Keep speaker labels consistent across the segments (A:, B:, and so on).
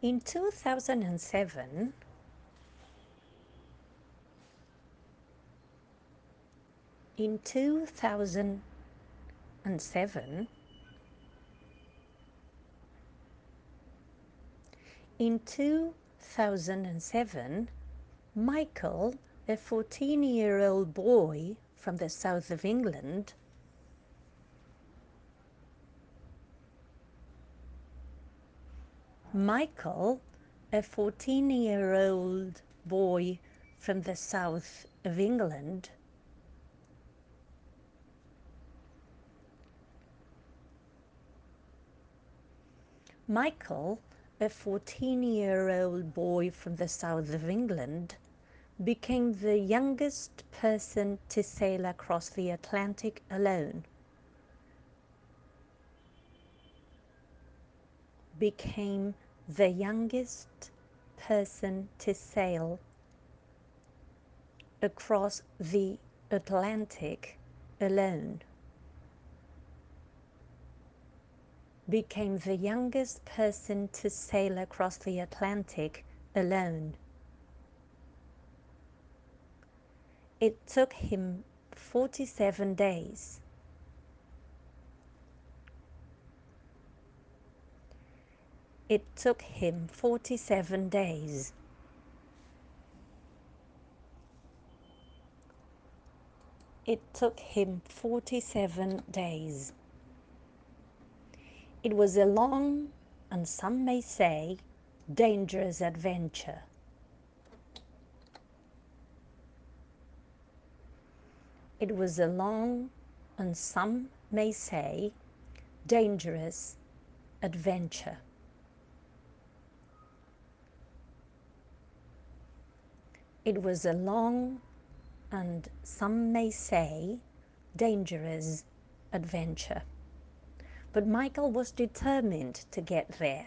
A: In 2007, in 2007, in 2007, Michael, a 14-year-old boy from the south of England, Michael, a 14-year-old boy from the south of England, Michael, a 14-year-old boy from the south of England, became the youngest person to sail across the Atlantic alone. Became the youngest person to sail across the Atlantic alone. Became the youngest person to sail across the Atlantic alone. It took him 47 days. It took him 47 days. It took him 47 days. It was a long, and some may say, dangerous adventure. It was a long, and some may say, dangerous adventure. It was a long, and some may say, dangerous adventure. But Michael was determined to get there.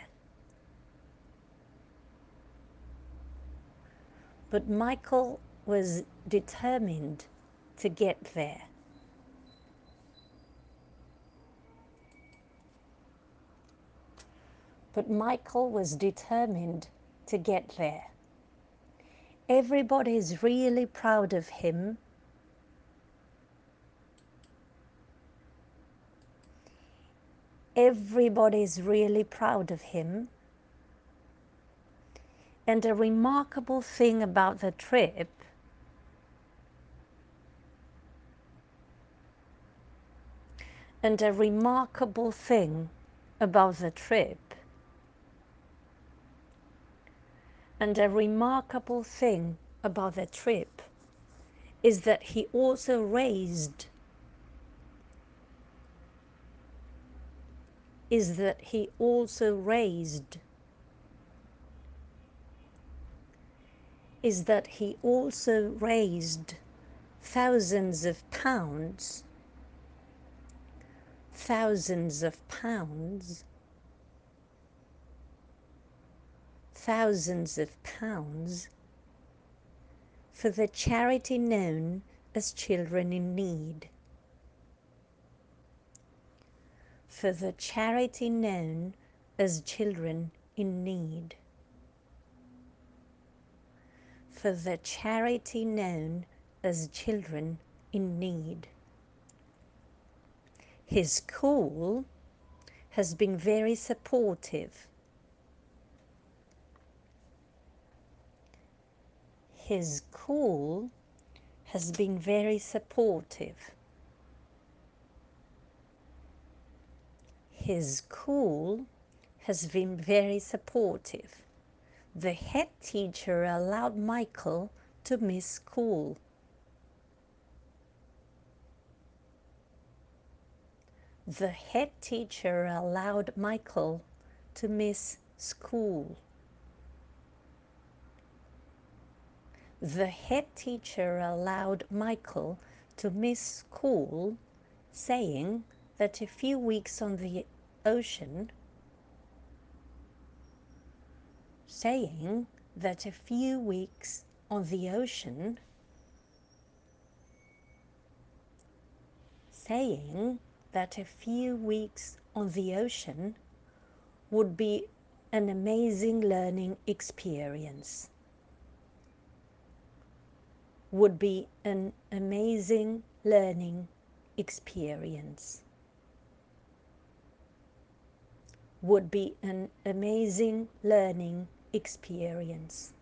A: But Michael was determined to get there. But Michael was determined to get there. Everybody is really proud of him. Everybody is really proud of him. And a remarkable thing about the trip and a remarkable thing about the trip and a remarkable thing about the trip is that he also raised thousands of pounds thousands of pounds thousands of pounds for the charity known as Children in Need. For the charity known as Children in Need. For the charity known as Children in Need. His school has been very supportive. His school has been very supportive. His school has been very supportive. The head teacher allowed Michael to miss school. The head teacher allowed Michael to miss school. The head teacher allowed Michael to miss school, saying that a few weeks on the ocean saying that a few weeks on the ocean saying that a few weeks on the ocean would be an amazing learning experience. Would be an amazing learning experience. Would be an amazing learning experience.